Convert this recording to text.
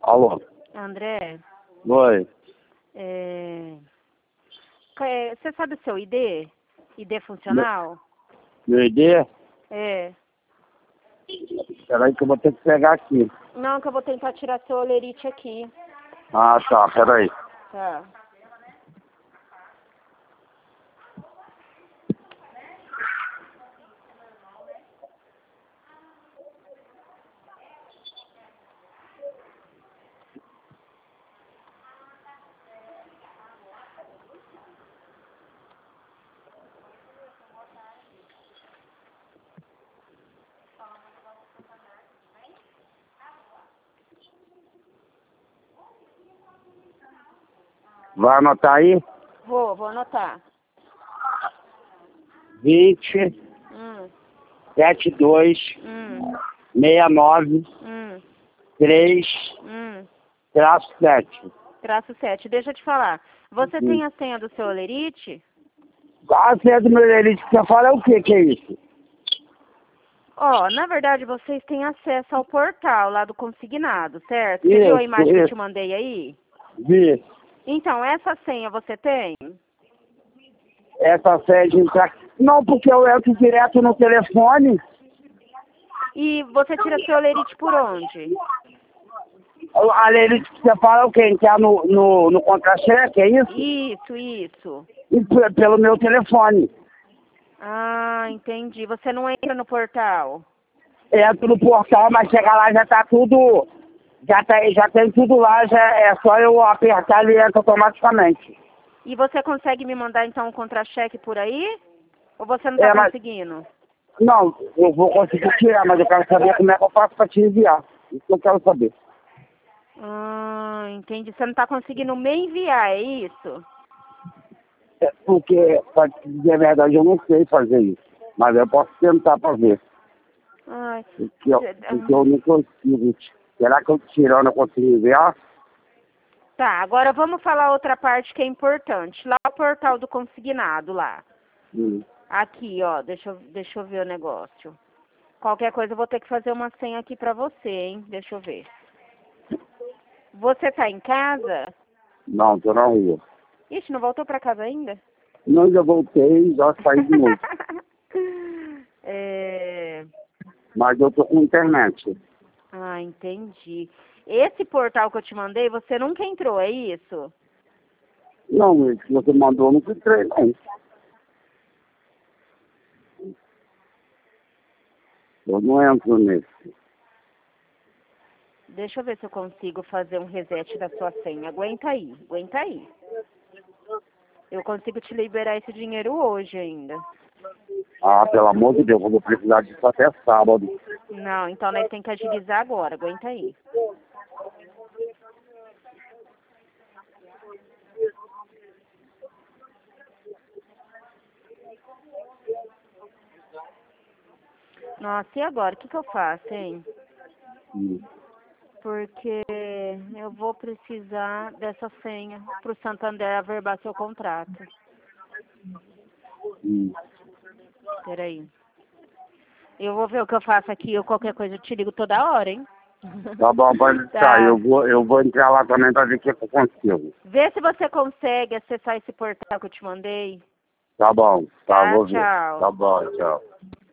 Alô? André, Oi. você sabe o seu ID? ID funcional? Meu ID? É. Peraí que eu vou ter que pegar aqui. Não, que eu vou tentar tirar seu olerite aqui. Ah, tá, peraí. Tá. Vai anotar aí? Vou anotar. 20 Hum, 72 hum, 69 hum, 3 traço 7. Traço 7. Deixa eu te falar. Você tem a senha do seu olerite? A senha do meu elite que você fala é o que é isso? Ó, na verdade, vocês têm acesso ao portal lá do consignado, certo? Você viu a Isso, imagem que eu te isso. mandei aí? Vi. Então, essa senha você tem? Essa senha de entrar. Não, porque eu entro direto no telefone. E você tira seu olerite por onde? A elite que você fala é o quê? Entrar no contra-cheque, é isso? Isso. E pelo meu telefone. Ah, entendi. Você não entra no portal? Entro no portal, mas chega lá já tá tudo. Já tem tudo lá, já é só eu apertar e entra automaticamente. E você consegue me mandar então um contra-cheque por aí? Ou você não tá Mas conseguindo? não, eu vou conseguir tirar, mas eu quero saber como é que eu faço pra te enviar. Isso que eu quero saber. Ah, entendi. Você não tá conseguindo me enviar, é isso? Porque, pra te dizer a verdade, eu não sei fazer isso. Mas eu posso tentar pra ver. Ai, Porque eu não consigo. Será que eu tirando eu consigo enviar? tá, agora vamos falar outra parte que é importante. Lá o portal do consignado lá. Hum. Aqui, ó, deixa eu ver o negócio. Qualquer coisa eu vou ter que fazer uma senha aqui pra você, hein? Deixa eu ver. Você tá em casa? Não, tô na rua. Ixi, não voltou pra casa ainda? Não, já voltei, já saí de novo. É... Mas eu tô com internet. Ah, entendi. Esse portal que eu te mandei, você nunca entrou, é isso? Não, se você mandou, eu não entrei, não. Eu não entro nesse. Deixa eu ver se eu consigo fazer um reset da sua senha. Aguenta aí. Eu consigo te liberar esse dinheiro hoje ainda. Ah, pelo amor de Deus, eu vou precisar disso até sábado. Não, então nós temos que agilizar agora. Aguenta aí. Nossa, e agora? O que eu faço, hein? Hum. Porque eu vou precisar dessa senha pro Santander averbar seu contrato. Peraí. Eu vou ver o que eu faço aqui. Ou qualquer coisa eu te ligo toda hora, hein? Tá bom, pode Tá. estar. Eu vou entrar lá também pra ver o que eu consigo. Vê se você consegue acessar esse portal que eu te mandei. Tá bom, tá, Tá, vou ver. tchau. Tá bom, tchau.